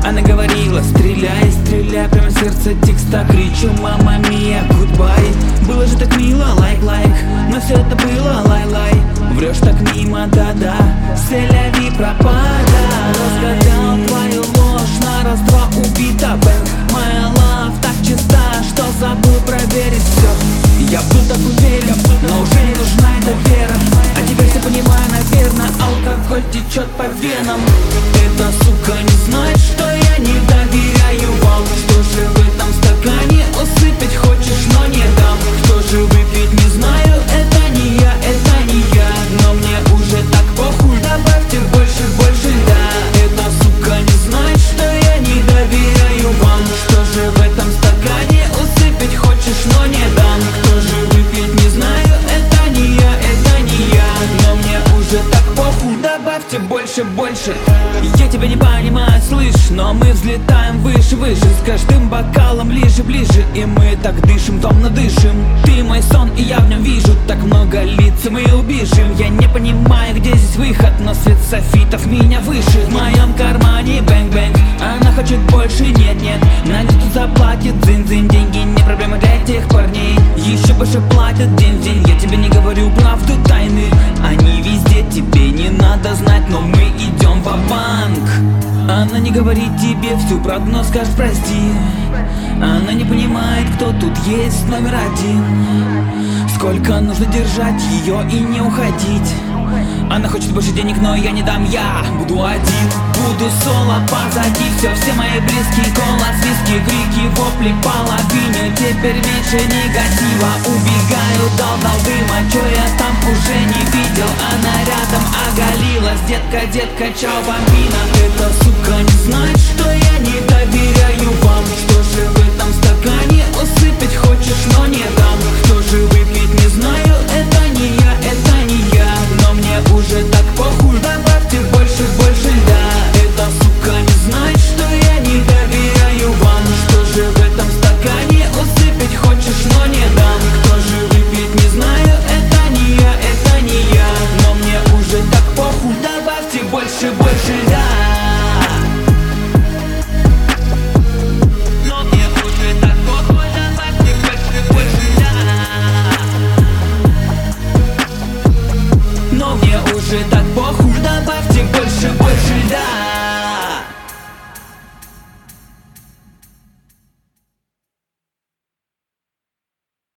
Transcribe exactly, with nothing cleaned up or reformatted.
Она говорила: стреляй, стреляй, прямо в сердце текста. Кричу: мама мия, гудбай. Было же так мило, лайк-лайк, но все это было лай-лай. Врешь так мимо, да-да, селяви пропада. Разгадал твою ложь, на раз-два убита бэнк. Моя лав так чиста, что забыл проверить все. Я был так уверен, но уже не нужна эта вера. А теперь все понимаю, наверное, алкоголь течет по венам. Эта сука не знает, что я не доверяю вам. Что же в этом стакане усыпить хочешь, но не дам. Кто же выпить, не знаю, это не я, это не я. Но мне уже так похуй, добавьте больше, больше льда. Эта сука не знает, что я не доверяю вам. Что же в этом стакане усыпить хочешь, но не дам. Кто же выпить, не знаю, это не я, это не я. Но мне уже так похуй, добавьте больше, больше. Я тебя не понимаю, слышь, но мы взлетаем выше, выше. С каждым бокалом ближе, ближе. И мы так дышим, томно дышим. Ты мой сон, и я в нем вижу так много лиц, и мы убежим. Я не понимаю, где здесь выход, но свет софитов меня выше. В моем кармане бэнг-бэнг, она хочет больше, нет-нет. Надя тут заплатит, дзынь-дзынь. Деньги не проблема для тех парней. Еще больше платят день в день. Я тебе не говорю правду, тайны они везде, тебе не надо знать, но мы идем ва-банк. Она не говорит тебе всю правду, но скажет прости. Она не понимает, кто тут есть номер один. Сколько нужно держать ее и не уходить. Она хочет больше денег, но я не дам, я буду один. Буду соло позади, все, все мои близкие. Голос, виски, крики, вопли, половине. Теперь меньше негатива, убегаю, дал-дал дыма. Чё я там уже не видел, она рядом оголилась. Детка, детка, чао, бомбина. Эта сука не знает, что я не доверяю вам. Что же в этом стакане усыпить хочешь, но не дам. Кто же выпить, не знаю, это не я, это не я. Но мне уже так похуй, добавьте больше, больше льда. Эта сука не знает, что я не доверяю вам. Что же в этом стакане усыпить хочешь, но не дам. Кто же выпить, не знаю, это не я, это не я. Но мне уже так похуй, добавьте больше, больше льда. Но мне уже так похуй, добавьте больше, больше льда.